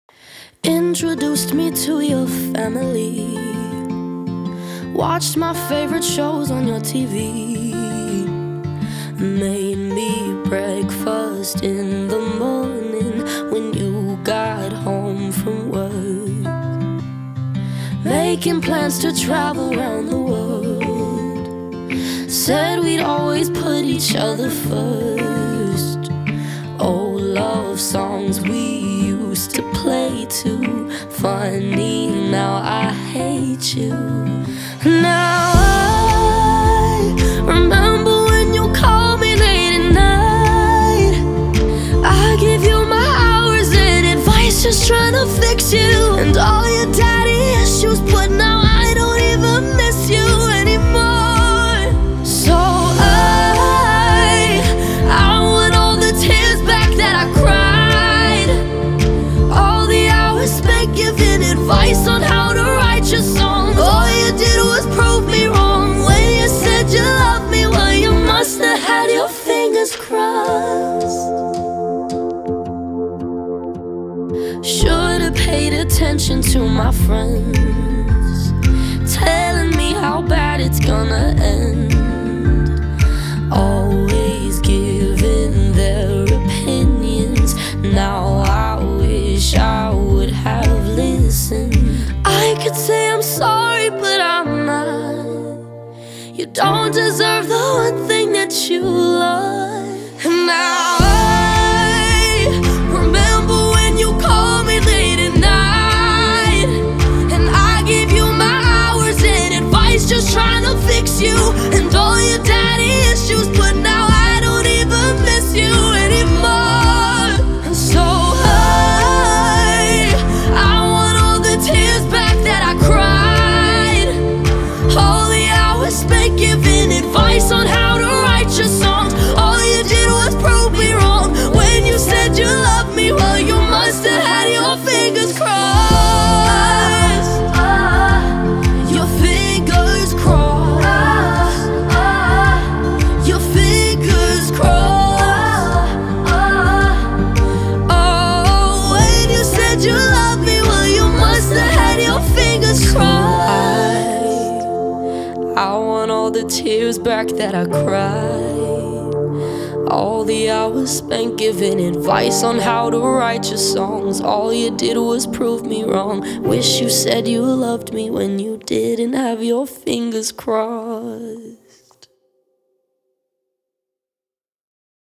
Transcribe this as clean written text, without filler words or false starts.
Introduced me to your family, watched my favorite shows on your TV, made me breakfast in the morning when you got home from work, making plans to travel around the world. Said we'd always put each other first. Old love songs we used to play too. Funny, now I hate you. Now I remember when you called me late at night. I give you my hours and advice, just trying to fix you and all your daddy issues, but now I don't even miss you anymore. So I want all the tears back that I cried, all the hours spent giving advice on how to write your songs. All you did was prove me wrong when you said you loved me. Well, you must have had your fingers crossed. Should've paid attention to my friends, telling me how bad it's gonna end. Always giving their opinions. Now I wish I would have listened. I could say I'm sorry, but I'm not. You don't deserve the one thing that you love. And now I remember when you called me late at night, and I gave you my hours and advice, just trying to fix you and all your daddy issues, but now I don't even miss you anymore. And so I want all the tears back that I cried, all the hours spent giving advice on how to write your songs. All you did was prove me wrong when you said you loved me. Well, you must have had your fingers crossed. Your fingers crossed. Your fingers crossed. Oh, when you said you loved me, well, you must have had your fingers crossed. I want all the tears back that I cried, all the hours spent giving advice on how to write your songs. All you did was prove me wrong. Wish you said you loved me when you didn't have your fingers crossed.